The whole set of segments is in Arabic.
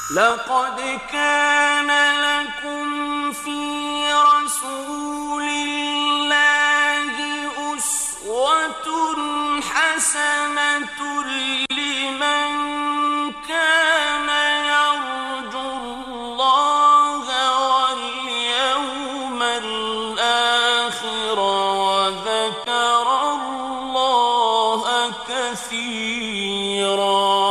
لقد كان لكم في رسول الله أسوة حسنة لمن كان يرجو الله واليوم الآخر وذكر الله كثيرا.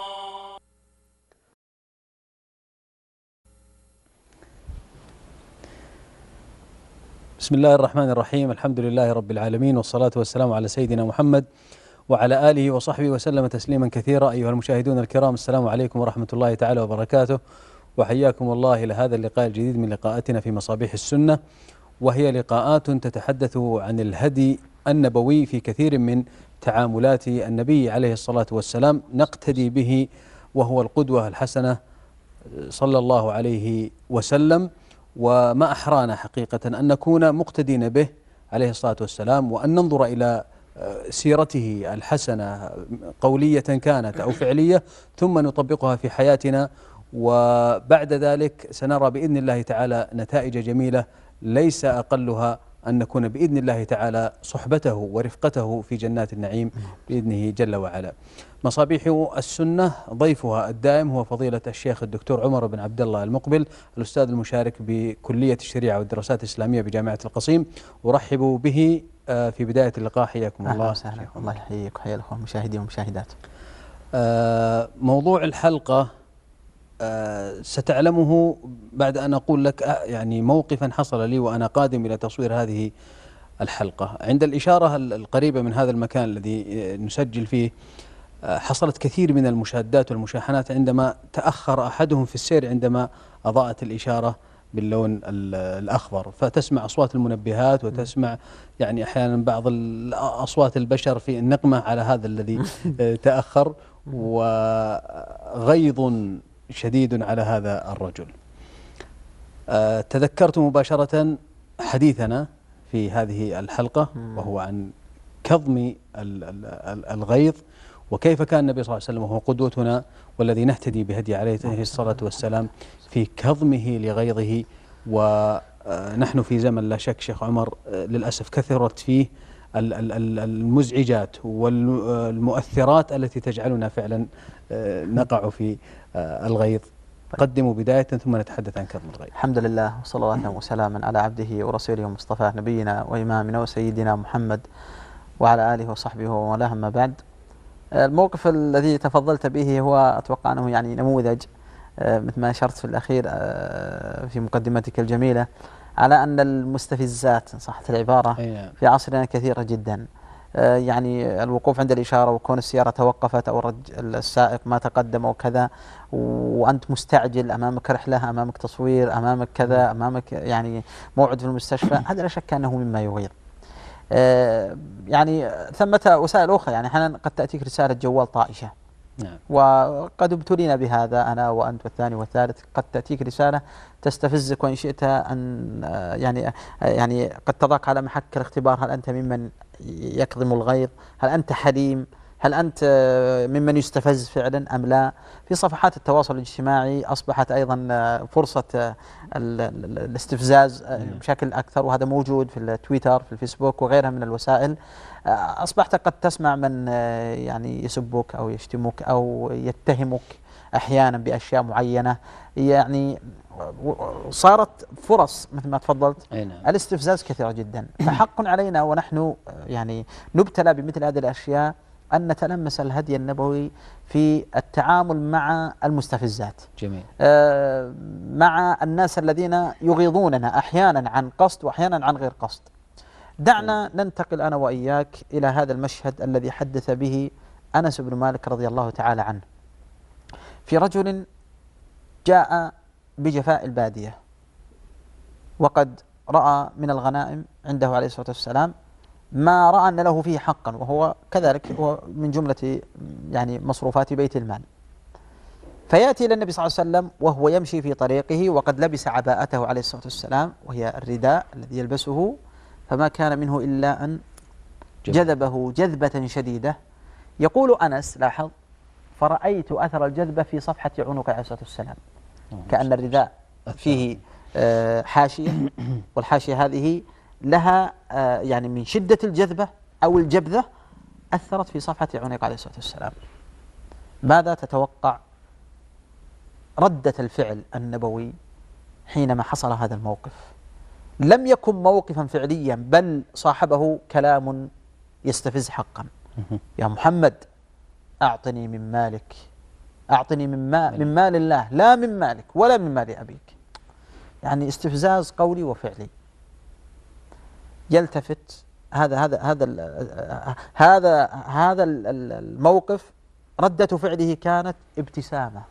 بسم الله الرحمن الرحيم. الحمد لله رب العالمين، والصلاة والسلام على سيدنا محمد وعلى آله وصحبه وسلم تسليما كثيرا. أيها المشاهدون الكرام، السلام عليكم ورحمة الله تعالى وبركاته، وحياكم الله إلى هذا اللقاء الجديد من لقاءاتنا في مصابيح السنة، وهي لقاءات تتحدث عن الهدي النبوي في كثير من تعاملات النبي عليه الصلاة والسلام، نقتدي به وهو القدوة الحسنة صلى الله عليه وسلم. وما أحرانا حقيقة أن نكون مقتدين به عليه الصلاة والسلام، وأن ننظر إلى سيرته الحسنة قولية كانت أو فعلية، ثم نطبقها في حياتنا، وبعد ذلك سنرى بإذن الله تعالى نتائج جميلة ليس أقلها أن نكون بإذن الله تعالى صحبته ورفقته في جنات النعيم بإذنه جل وعلا. مصابيح السنة ضيفها الدائم هو فضيلة الشيخ الدكتور عمر بن عبد الله المقبل، الأستاذ المشارك بكلية الشريعة والدراسات الإسلامية بجامعة القصيم. أرحب به في بداية اللقاء. حياكم الله. أهلا وسهلا. الله يحييك ويحيي الأخوة المشاهدين والمشاهدات. موضوع الحلقة ستعلمه بعد أن أقول لك يعني موقفا حصل لي وأنا قادم إلى تصوير هذه الحلقة. عند الإشارة القريبة من هذا المكان الذي نسجل فيه حصلت كثير من المشادات والمشاحنات عندما تأخر أحدهم في السير عندما أضاءت الإشارة باللون الأخضر، فتسمع أصوات المنبهات وتسمع يعني أحيانا بعض أصوات البشر في النقمة على هذا الذي تأخر، وغيظ شديد على هذا الرجل. تذكرت مباشرة حديثنا في هذه الحلقة وهو عن كظم الغيظ، وكيف كان النبي صلى الله عليه وسلم وهو قدوتنا والذي نهتدي بهدي عليه الصلاة والسلام في كظمه لغيظه. ونحن في زمن لا شك شيخ عمر للأسف كثرت فيه المزعجات والمؤثرات التي تجعلنا فعلا نقع في الغيظ. قدموا بداية ثم نتحدث عن كظم الغيظ. الحمد لله، وصلاة وسلاما على عبده ورسوله ومصطفاه نبينا وإمامنا وسيدنا محمد وعلى آله وصحبه ومن ما بعد. الموقف الذي تفضلت به هو أتوقع أنه يعني نموذج مثل ما أشرت في الأخير في مقدمتك الجميلة على أن المستفزات إن صحت العبارة في عصرنا كثيرة جدا. يعني الوقوف عند الإشارة وكون السيارة توقفت أو السائق ما تقدم أو كذا، وأنت مستعجل، أمامك رحلة، أمامك تصوير، أمامك كذا، أمامك يعني موعد في المستشفى، هذا لا شك أنه مما يغيظ. يعني ثمة وسائل أخرى، يعني أحيانا قد تأتيك رسالة جوال طائشة، نعم، وقد ابتلينا بهذا أنا وأنت والثاني والثالث. قد تأتيك رسالة تستفزك وإن شئت أن يعني قد تضاق على محك الاختبار، هل أنت ممن يكظم الغيظ؟ هل أنت حليم؟ هل أنت ممن يستفز فعلا أم لا؟ في صفحات التواصل الاجتماعي أصبحت أيضا فرصة الاستفزاز بشكل أكثر، وهذا موجود في التويتر في الفيسبوك وغيرها من الوسائل. أصبحت قد تسمع من يعني يسبك أو يشتمك أو يتهمك أحيانا بأشياء معينة، يعني صارت فرص مثل ما تفضلت الاستفزاز كثيرة جدا. فحق علينا ونحن يعني نبتلى بمثل هذه الأشياء أن نتلمس الهدي النبوي في التعامل مع المستفزات. جميل. مع الناس الذين يغيظوننا أحيانا عن قصد وأحيانا عن غير قصد. دعنا ننتقل أنا وإياك إلى هذا المشهد الذي حدث به أنس بن مالك رضي الله تعالى عنه، في رجل جاء بجفاء البادية وقد رأى من الغنائم عنده عليه الصلاة والسلام ما رأى أن له فيه حقا، وهو كذلك هو من جملة يعني مصروفات بيت المال. فيأتي إلى النبي صلى الله عليه وسلم وهو يمشي في طريقه وقد لبس عباءته عليه الصلاة والسلام، وهي الرداء الذي يلبسه، فما كان منه إلا أن جذبه جذبة شديدة. يقول أنس، لاحظ، فرأيت أثر الجذبة في صفحة عنق عليه الصلاة والسلام، كأن الرداء فيه حاشية، والحاشية هذه لها يعني من شدة الجذبة أو الجبذة أثرت في صفحة عنق عليه الصلاة والسلام. ماذا تتوقع ردة الفعل النبوي حينما حصل هذا الموقف؟ لم يكن موقفا فعليا، بل صاحبه كلام يستفز حقا. يا محمد أعطني من مالك، أعطني من مال الله، لا من مالك ولا من مال أبيك. يعني استفزاز قولي وفعلي. يلتفت هذا الموقف ردة فعله كانت ابتسامة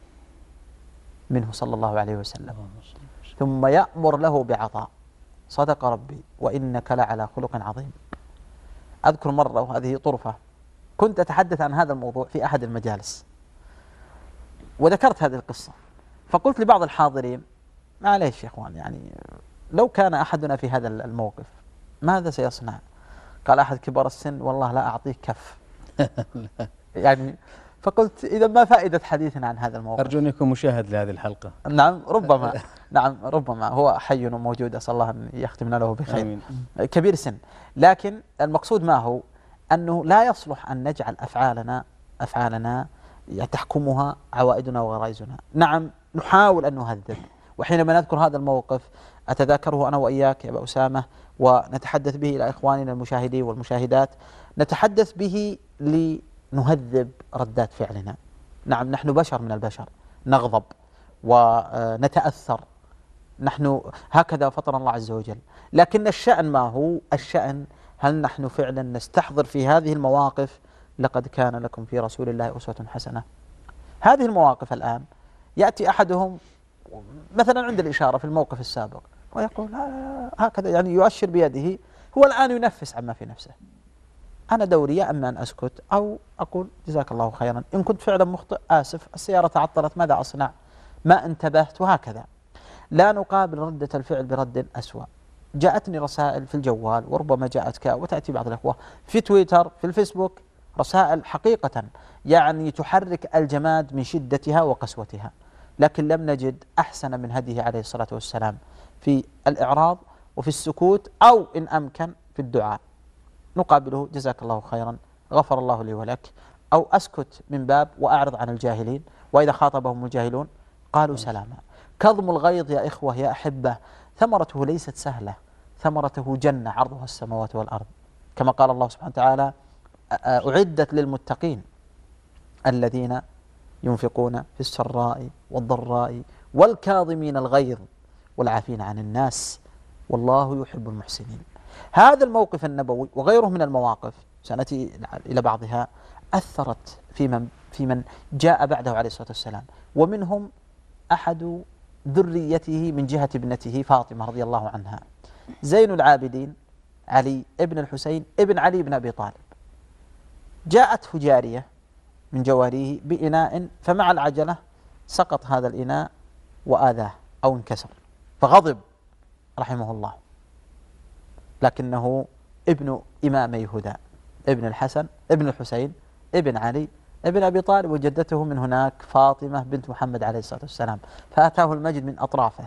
منه صلى الله عليه وسلم، ثم يأمر له بعطاء. صدق ربي وإنك لعلى خلق عظيم. أذكر مرة، وهذه طرفة، كنت أتحدث عن هذا الموضوع في أحد المجالس وذكرت هذه القصة، فقلت لبعض الحاضرين: معليش يا أخوان، يعني لو كان أحدنا في هذا الموقف ماذا سيصنع؟ قال أحد كبار السن: والله لا أعطيه كف. يعني فقلت: إذا ما فائدة حديثنا عن هذا الموقف؟ أرجو أن يكون مشاهد لهذه الحلقة. نعم ربما، نعم ربما هو حي وموجود، أسأل الله أن يختمنا له بخير. آمين. كبير سن. لكن المقصود ما هو؟ أنه لا يصلح أن نجعل أفعالنا تحكمها عوائدنا وغرائزنا. نعم نحاول أن نهذب، وحينما نذكر هذا الموقف أتذاكره أنا وإياك يا أبا أسامة، ونتحدث به إلى إخواننا المشاهدين والمشاهدات، نتحدث به لنهذب ردات فعلنا. نعم نحن بشر من البشر، نغضب ونتأثر، نحن هكذا فطر الله عز وجل. لكن الشأن ما هو؟ الشأن هل نحن فعلا نستحضر في هذه المواقف لقد كان لكم في رسول الله أسوة حسنة؟ هذه المواقف الآن يأتي أحدهم مثلا عند الإشارة في الموقف السابق ويقول هكذا، يعني يؤشر بيده، هو الآن ينفس عما في نفسه. أنا دوري يا أما أن أسكت أو أقول جزاك الله خيرا، إن كنت فعلا مخطئ آسف، السيارة تعطلت ماذا أصنع، ما انتبهت، وهكذا. لا نقابل ردة الفعل برد أسوأ. جاءتني رسائل في الجوال، وربما جاءتك وتأتي بعض الأخوة في تويتر في الفيسبوك، رسائل حقيقة يعني تحرك الجماد من شدتها وقسوتها، لكن لم نجد أحسن من هديه عليه الصلاة والسلام في الإعراض وفي السكوت، أو إن أمكن في الدعاء. نقابله جزاك الله خيرا، غفر الله لي ولك، أو أسكت من باب وأعرض عن الجاهلين، وإذا خاطبهم الجاهلون قالوا سلاما. كظم الغيظ يا إخوة يا أحبة ثمرته ليست سهلة، ثمرته جنة عرضها السماوات والأرض، كما قال الله سبحانه وتعالى: أعدت للمتقين الذين ينفقون في السراء والضراء والكاظمين الغيظ والعافين عن الناس والله يحب المحسنين. هذا الموقف النبوي وغيره من المواقف سنأتي إلى بعضها أثرت في من جاء بعده عليه الصلاة والسلام، ومنهم أحد ذريته من جهة ابنته فاطمة رضي الله عنها، زين العابدين علي ابن الحسين ابن علي بن أبي طالب. جاءته جارية من جواريه بإناء، فمع العجلة سقط هذا الإناء وآذاه أو انكسر، فغضب رحمه الله، لكنه ابن إمامي هدى، ابن الحسن ابن الحسين ابن علي ابن أبي طالب، وجدته من هناك فاطمة بنت محمد عليه الصلاة والسلام، فأتاه المجد من أطرافه.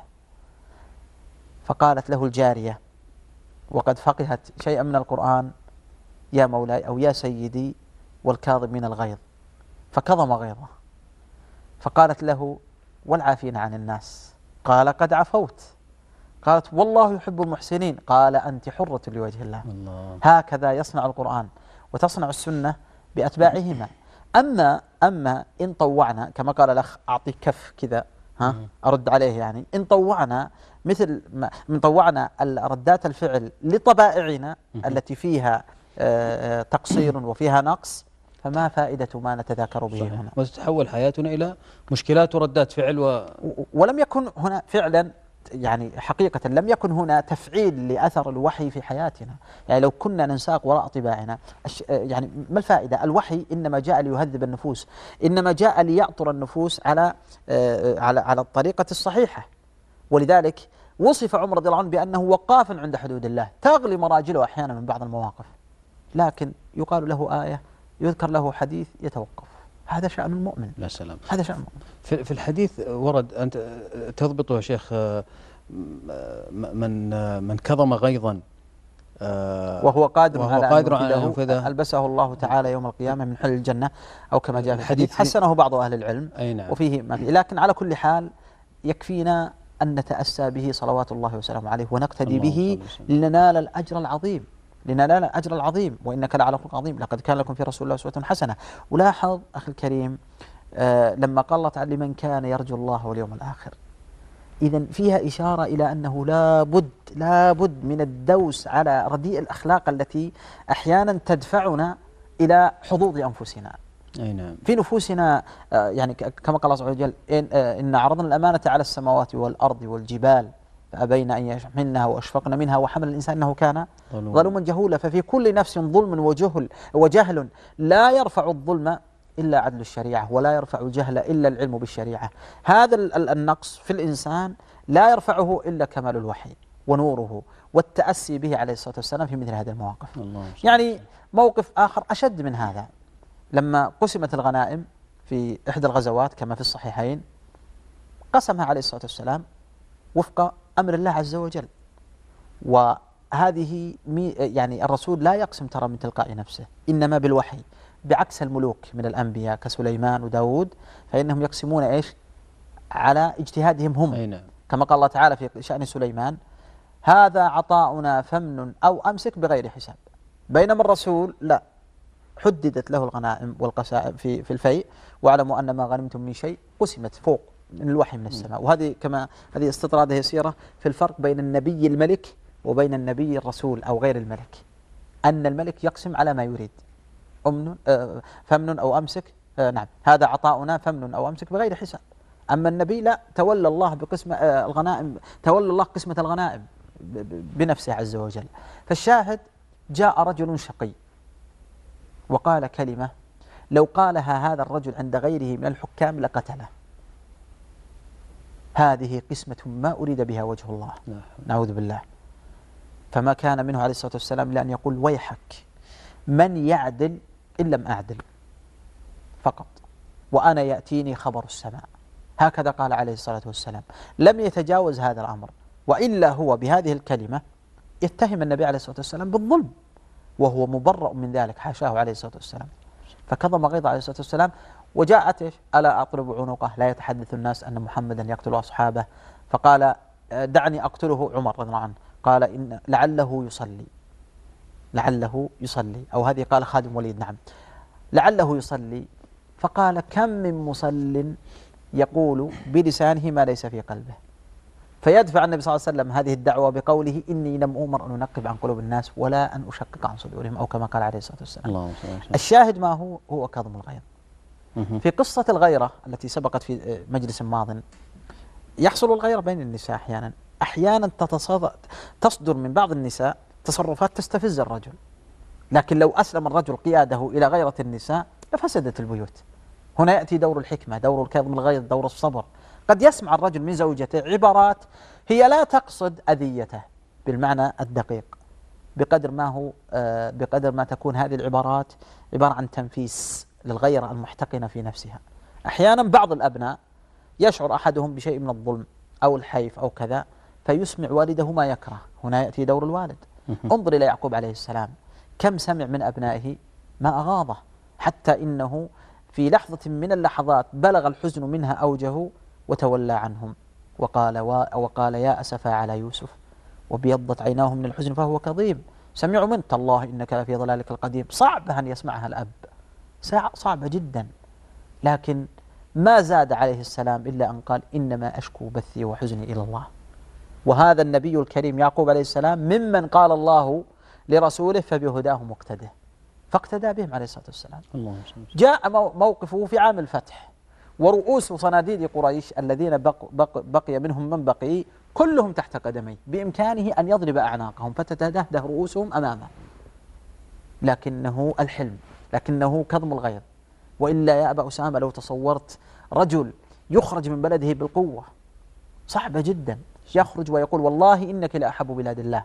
فقالت له الجارية وقد فقهت شيئا من القرآن: يا مولاي أو يا سيدي والكاظمين الغيظ، فكظم غيظه. فقالت له: والعافين عن الناس؟ قال: قد عفوت. قالت: والله يحب المحسنين. قال: أنت حرة لوجه الله. هكذا يصنع القرآن وتصنع السنة بأتباعهما. أما إن طوعنا، كما قال الأخ أعطيك كف كذا أرد عليه، يعني إن طوعنا مثل من طوعنا ردات الفعل لطبائعنا التي فيها تقصير وفيها نقص، فما فائدة ما نتذاكر به هنا، وتتحول حياتنا إلى مشكلات وردات فعل ولم يكن هنا فعلا، يعني حقيقة لم يكن هنا تفعيل لأثر الوحي في حياتنا. يعني لو كنا ننساق وراء طباعنا يعني ما الفائدة؟ الوحي إنما جاء ليهذب النفوس، إنما جاء ليعطر النفوس على الطريقة الصحيحة. ولذلك وصف عمر رضي الله عنه بأنه وقاف عند حدود الله، تغلي مراجله أحيانا من بعض المواقف، لكن يقال له آية، يذكر له حديث، يتوقف. هذا شأن المؤمن. لا سلام. هذا شأن المؤمن. في الحديث ورد، أنت تضبطه يا شيخ، من كظم غيظا وهو قادر على أن ينفذه ألبسه الله تعالى يوم القيامة من حل الجنة، أو كما جاء في الحديث حسنه بعض أهل العلم. نعم. وفيه ما فيه، لكن على كل حال يكفينا أن نتأسى به صلوات الله وسلامه عليه ونقتدي به لننال الأجر العظيم، لننال الأجر العظيم. وإنك لعلى خلق عظيم، لقد كان لكم في رسول الله أسوة حسنة. ولاحظ أخي الكريم لما قال الله تعالى لمن كان يرجو الله واليوم الآخر، إذن فيها إشارة إلى أنه لابد من الدوس على رديء الأخلاق التي أحيانا تدفعنا إلى حظوظ أنفسنا. أي نعم. في نفوسنا يعني كما قال الله عز وجل إن عرضنا الأمانة على السماوات والأرض والجبال فأبين أن يحملنها وأشفقن منها وحمل الإنسان إنه كان ظلوما جهولا. ففي كل نفس ظلم وجهل، لا يرفع الظلم إلا عدل الشريعة، ولا يرفع الجهل إلا العلم بالشريعة. هذا النقص في الإنسان لا يرفعه إلا كمال الوحي ونوره والتأسي به عليه الصلاة والسلام في مثل هذه المواقف. يعني موقف آخر أشد من هذا، لما قسمت الغنائم في إحدى الغزوات كما في الصحيحين، قسمها عليه الصلاة والسلام وفق أمر الله عز وجل. وهذه يعني الرسول لا يقسم ترى من تلقاء نفسه، إنما بالوحي، بعكس الملوك من الأنبياء كسليمان وداود، فإنهم يقسمون إيش على اجتهادهم هم. كما قال الله تعالى في شأن سليمان: هذا عطاؤنا فمن أو أمسك بغير حساب. بينما الرسول لا، حددت له الغنائم والقسائم في الفيء، واعلموا أن ما غنمتم من شيء قسمت فوق من الوحي من السماء. وهذه هذه استطرادة يسيرة في الفرق بين النبي الملك وبين النبي الرسول أو غير الملك. أن الملك يقسم على ما يريد، فمن أو أمسك، نعم هذا عطاؤنا فمن أو أمسك بغير حساب. أما النبي لا، تولى الله بقسم الغنائم، تولى الله قسمة الغنائم بنفسه عز وجل. فالشاهد: جاء رجل شقي وقال كلمة لو قالها هذا الرجل عند غيره من الحكام لقتله. هذه قسمة ما أريد بها وجه الله، نعوذ بالله. فما كان منه عليه الصلاة والسلام إلا أن يقول: ويحك من يعدل إن لم أعدل فقط، وأنا يأتيني خبر السماء. هكذا قال عليه الصلاة والسلام، لم يتجاوز هذا الأمر، وإلا هو بهذه الكلمة يتهم النبي عليه الصلاة والسلام بالظلم، وهو مبرأ من ذلك، حاشاه عليه الصلاة والسلام. فكظم غيظ عليه الصلاة والسلام، وجاءت إيش؟ ألا أطلب عنقه لا يتحدث الناس أن محمدا يقتل أصحابه. فقال: دعني أقتله. عمر رضي الله عنه قال: إن لعله يصلي، أو هذه قال خادم وليد، نعم لعله يصلي. فقال: كم من مصل يقول بلسانه ما ليس في قلبه. فيدفع النبي صلى الله عليه وسلم هذه الدعوة بقوله: إني لم أؤمر أن أنقب عن قلوب الناس ولا أن أشقق عن صدورهم، أو كما قال عليه الصلاة والسلام. الشاهد ما هو كظم الغيظ. في قصة الغيرة التي سبقت في مجلس ماض، يحصل الغيرة بين النساء أحيانا تصدر من بعض النساء تصرفات تستفز الرجل، لكن لو أسلم الرجل قياده إلى غيرة النساء لفسدت البيوت. هنا يأتي دور الحكمة، دور الكظم الغيظ، دور الصبر. قد يسمع الرجل من زوجته عبارات هي لا تقصد أذيته بالمعنى الدقيق، بقدر ما تكون هذه العبارات عبارة عن تنفيس للغيرة المحتقنة في نفسها. أحيانا بعض الأبناء يشعر أحدهم بشيء من الظلم أو الحيف أو كذا، فيسمع والده ما يكره. هنا يأتي دور الوالد. انظر إلى يعقوب عليه السلام، كم سمع من أبنائه ما أغاضه، حتى إنه في لحظة من اللحظات بلغ الحزن منها أوجه وتولى عنهم وقال: يا أسفا على يوسف وبيضت عيناه من الحزن فهو كظيم. سمعوا منه: تالله إنك لفي ضلالك القديم. صعبة أن يسمعها الأب، صعبة جدا، لكن ما زاد عليه السلام إلا أن قال: إنما أشكو بثي وحزني إلى الله. وهذا النبي الكريم يعقوب عليه السلام ممن قال الله لرسوله: فبهداه مقتده، فاقتدى بهم عليه الصلاة والسلام. جاء موقفه في عام الفتح، ورؤوس صناديد قريش الذين بقي منهم من بقي كلهم تحت قدميه، بإمكانه أن يضرب أعناقهم فتتدهده رؤوسهم أمامه، لكنه الحلم، لكنه كظم الغيظ. وإلا يا أبا أسامة لو تصورت رجل يخرج من بلده بالقوة، صعبة جدا، يخرج ويقول: والله إنك لأحب بلاد الله،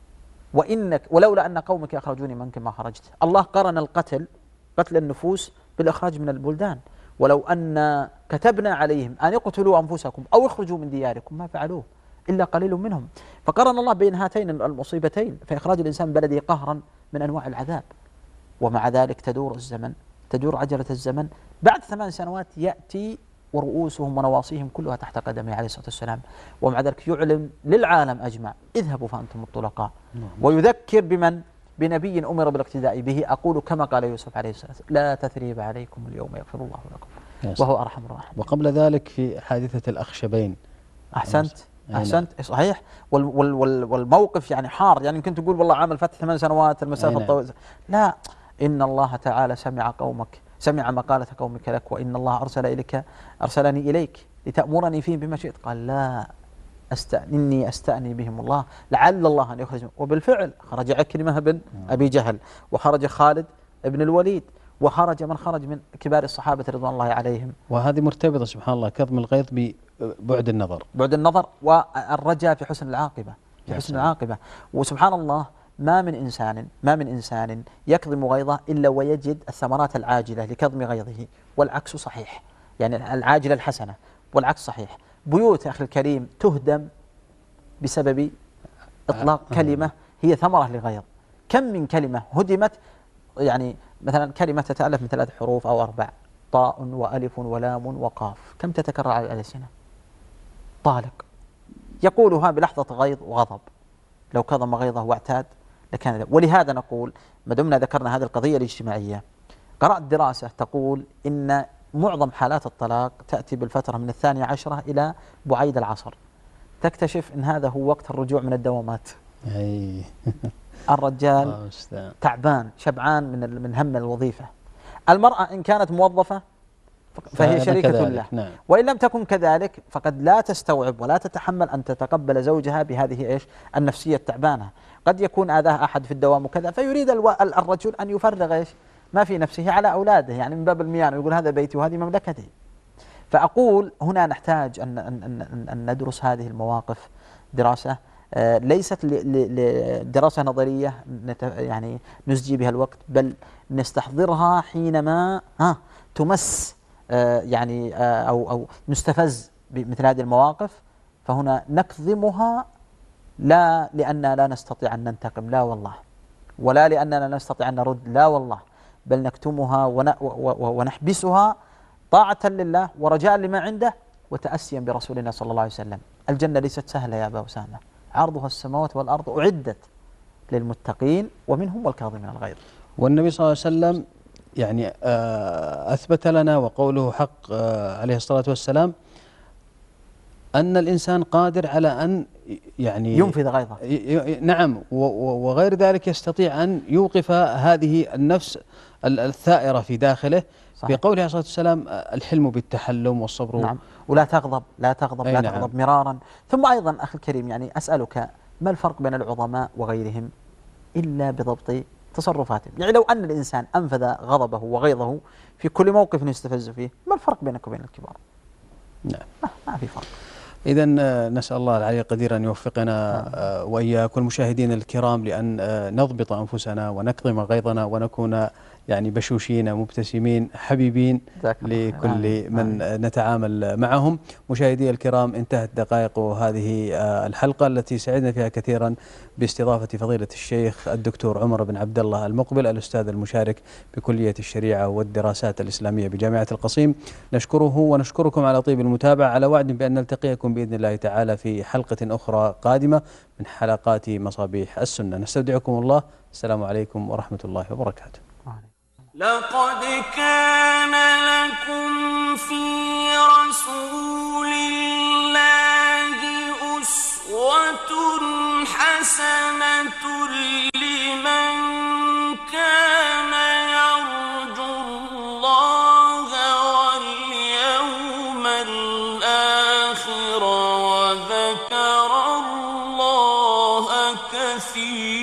ولولا أن قومك أخرجوني منك ما خرجت. الله قرن قتل النفوس بالإخراج من البلدان. ولو أن كتبنا عليهم أن اقتلوا أنفسكم أو اخرجوا من دياركم ما فعلوه إلا قليل منهم. فقرن الله بين هاتين المصيبتين، فإخراج الإنسان بلده قهرا من أنواع العذاب، ومع ذلك تدور عجلة الزمن. بعد 8 سنوات يأتي ورؤوسهم ونواصيهم كلها تحت قدمه عليه الصلاة والسلام، ومع ذلك يعلم للعالم أجمع اذهبوا فأنتم الطلقاء. ويذكر بمن؟ بنبي أمر بالاقتداء به. أقول كما قال يوسف عليه السلام: لا تثريب عليكم اليوم يغفر الله لكم وهو أرحم الراحمين. وقبل ذلك في حادثة الأخشبين. أحسنت صحيح. والموقف يعني حار، يعني يمكن تقول والله عام الفتح 8 سنوات المسافة طويلة. لا، إن الله تعالى سمع مقالة قومك لك، وإن الله أرسلني إليك لتأمرني فيهم بما شئت. قال: لا، إني أستأني بهم الله لعل الله أن يخرجهم. وبالفعل خرج عكرمة بن أبي جهل، وخرج خالد بن الوليد، وخرج من خرج من كبار الصحابة رضوان الله عليهم. وهذه مرتبطة سبحان الله كظم الغيظ ببعد النظر والرجاء في حسن العاقبة. وسبحان الله ما من إنسان يكظم غيظه إلا ويجد الثمرات العاجلة لكظم غيظه، والعكس صحيح، يعني العاجلة الحسنة والعكس صحيح. بيوت أخي الكريم تهدم بسبب إطلاق كلمة هي ثمرة لغيظ. كم من كلمة هدمت، يعني مثلا كلمة تتألف من 3 حروف أو 4، طاء وألف ولام وقاف، كم تتكرر على الألسنة؟ طالق يقولها بلحظة غيظ وغضب، لو كظم غيظه واعتاد لكان ذلك. ولهذا نقول ما دمنا ذكرنا هذه القضية الاجتماعية، قرأت دراسة تقول إن معظم حالات الطلاق تأتي بالفترة من 12 إلى بعيد العصر. تكتشف إن هذا هو وقت الرجوع من الدوامات. الرجال تعبان شبعان من هم الوظيفة. المرأة إن كانت موظفة فهي شريكة له، نعم. وإن لم تكن كذلك فقد لا تستوعب ولا تتحمل أن تتقبل زوجها بهذه النفسية التعبانة. قد يكون آذاه أحد في الدوام وكذا، فيريد الرجل أن يفرغ ما في نفسه على أولاده، يعني من باب الميان، ويقول هذا بيتي وهذه مملكتي. فأقول هنا نحتاج أن ندرس هذه المواقف دراسة ليست دراسة نظرية يعني نسجي بها الوقت، بل نستحضرها حينما تمس يعني أو نستفز بمثل هذه المواقف. فهنا نكظمها لا لأننا لا نستطيع أن ننتقم، لا والله، ولا لأننا لا نستطيع أن نرد، لا والله، بل نكتمها ونحبسها طاعة لله ورجاء لما عنده وتأسيا برسولنا صلى الله عليه وسلم. الجنة ليست سهلة يا أبا أسامة، عرضها السماوات والأرض، أعدت للمتقين ومنهم والكاظمين الغيظ. والنبي صلى الله عليه وسلم يعني أثبت لنا، وقوله حق عليه الصلاة والسلام، أن الإنسان قادر على أن يعني ينفذ غيظه. نعم، وغير ذلك يستطيع أن يوقف هذه النفس الثائرة في داخله. في قوله عليه الصلاة والسلام: الحلم بالتحلم والصبر. نعم. ولا تغضب لا تغضب لا نعم. تغضب مرارا. ثم أيضا أخي الكريم، يعني أسألك ما الفرق بين العظماء وغيرهم إلا بضبط تصرفاتهم؟ يعني لو أن الإنسان أنفذ غضبه وغيظه في كل موقف يستفز فيه، ما الفرق بينك وبين الكبار؟ نعم، ما في فرق. إذن نسأل الله العلي القدير أن يوفقنا وإياكم المشاهدين الكرام لأن نضبط أنفسنا ونكظم غيظنا ونكون يعني بشوشين مبتسمين حبيبين لكل من نتعامل معهم. مشاهدي الكرام، انتهت دقائق هذه الحلقة التي سعدنا فيها كثيرا باستضافة فضيلة الشيخ الدكتور عمر بن عبد الله المقبل، الأستاذ المشارك بكلية الشريعة والدراسات الإسلامية بجامعة القصيم. نشكره ونشكركم على طيب المتابعة، على وعد بأن نلتقيكم بإذن الله تعالى في حلقة أخرى قادمة من حلقات مصابيح السنة. نستودعكم الله، السلام عليكم ورحمة الله وبركاته. لقد كان لكم في رسول الله أسوة حسنة لمن كان يرجو الله واليوم الآخر وذكر الله كثيرا.